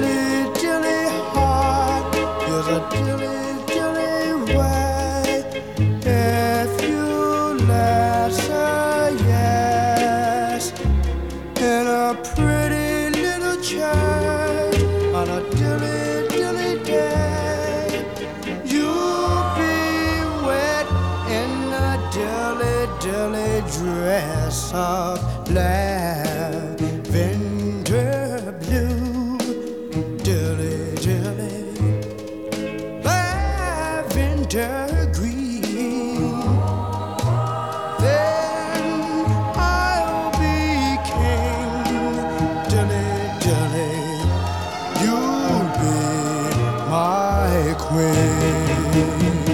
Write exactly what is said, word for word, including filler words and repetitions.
dilly, dilly heart is a dilly, dilly way. If you let her, yes, in a pretty little church on a dilly, dilly day, you'll be wet in a dilly, dilly dress of lavender blue. Dilly, dilly, lavender green. Then I'll be king. Dilly, dilly, you'll be my queen.